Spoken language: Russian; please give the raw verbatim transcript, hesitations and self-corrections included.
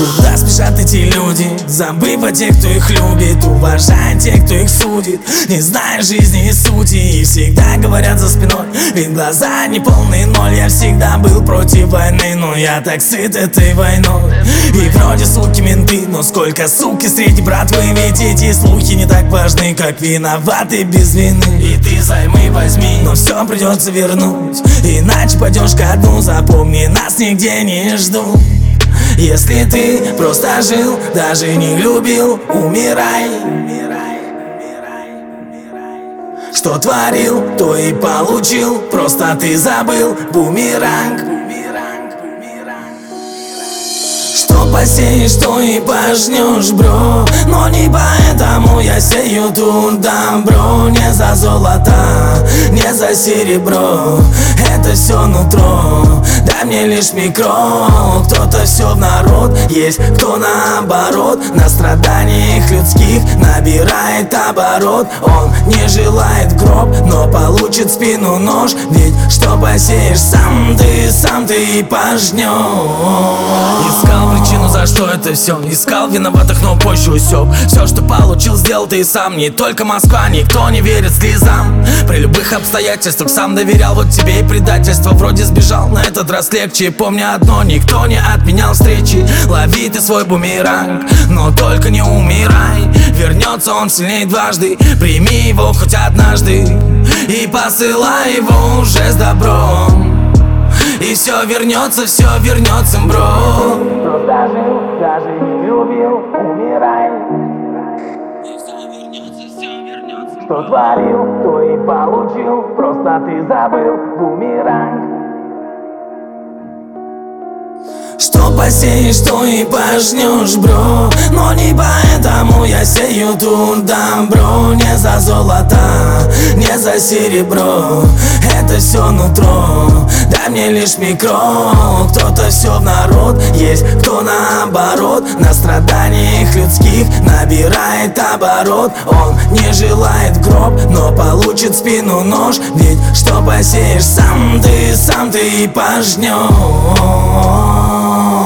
Куда спешат эти люди, забыв о тех, кто их любит, уважая тех, кто их судит, не зная жизни и сути, и всегда говорят за спиной, ведь глаза не полные ноль. Я всегда был против войны, но я так сыт этой войной. И вроде суки менты, но сколько суки среди братвы, ведь эти слухи не так важны, как виноваты без вины. И ты займы возьми, но все придется вернуть, иначе пойдешь ко дну. Запомни, нас нигде не ждут. Если ты просто жил, даже не любил, умирай. Что творил, то и получил, просто ты забыл. Бумеранг. Что посеешь, то и пожнешь, бро. Но не поэтому я сею тут добро. Не за золото, не за серебро, это все нутро. Дай мне лишь микро. Кто-то все в народ, есть кто наоборот, на страданиях людских набирает оборот. Он не желает гроб, но получит в спину нож. Ведь что посеешь сам ты, сам ты и пожнешь. Искал причину, за что это все, искал виноватых, но позже усек. Все, что получил, сделал ты и сам. Не только Москва, никто не верит слезам. При любых обстоятельствах сам доверял, вот тебе и предательство. Вроде сбежал, на этот раз легче. Помни одно, никто не отменял встречи. Лови ты свой бумеранг, но только не умирай. Вернется он сильнее дважды, прими его хоть однажды и посылай его уже с добром. И все вернется, все вернется, бро. Просто жил, даже не любил, умирай. И все вернется, все вернется, бро. Что творил, то и получил, просто ты забыл. Бумеранг. Что посеешь, то и пожнешь, бро. Но не поэтому я сею тут добро. Не за золото, не за серебро, это все нутро. Дай мне лишь микро. Кто-то все в народ, есть кто наоборот, на страданиях людских набирает оборот. Он не желает гроб, но получит в спину нож. Ведь что посеешь сам ты, сам ты и пожнешь.